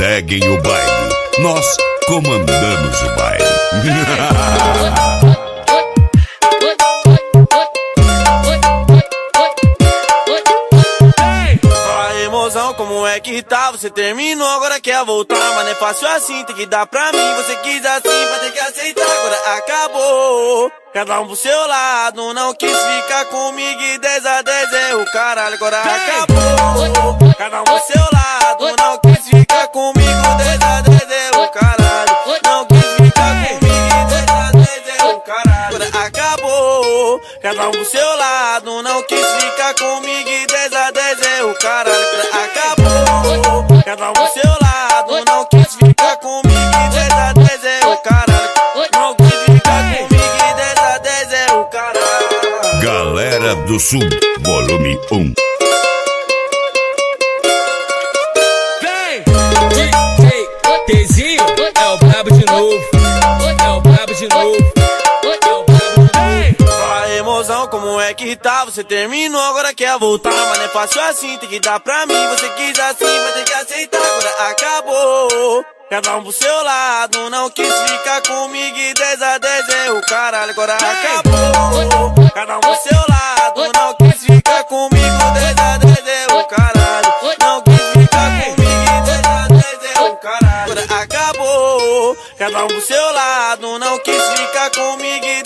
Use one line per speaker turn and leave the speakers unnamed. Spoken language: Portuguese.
seguem o baile, nós comandamos o baile.
Como é que tá? Você terminou, agora quer voltar. Mas não é fácil assim, tem que dar pra mim. Você quis assim, vai ter que aceitar. Agora acabou, cada um pro seu lado. Não quis ficar comigo e 10 a 10 é o caralho. Agora acabou, cada um pro seu lado. Não quis ficar comigo, 10 a 10 é o caralho. Não quis ficar comigo e 10 a 10 é o caralho. Agora acabou, cada um pro seu lado. Não quis ficar comigo e 10 a 10 é o caralho. Acabou, cada um pro seu lado. Não quis ficar comigo e 10 a 10 é o caralho. Não quis ficar comigo e 10 a 10 é o caralho.
Galera do Sul, volume 1.
Vem! DJ Tezinho é o brabo de novo. É o brabo de novo.
Como é que tá? Você terminou, agora quer voltar. Mas não é fácil assim, tem que dar pra mim. Você quis assim, vai ter que aceitar. Agora acabou, cada um pro seu lado. Não quis ficar comigo e 10 a 10 é o caralho. Agora acabou, cada um pro seu lado. Não quis ficar comigo, 10 a 10 é o caralho. Não quis ficar comigo e 10 a 10 é o caralho. Agora acabou, cada um pro seu lado. Não quis ficar comigo e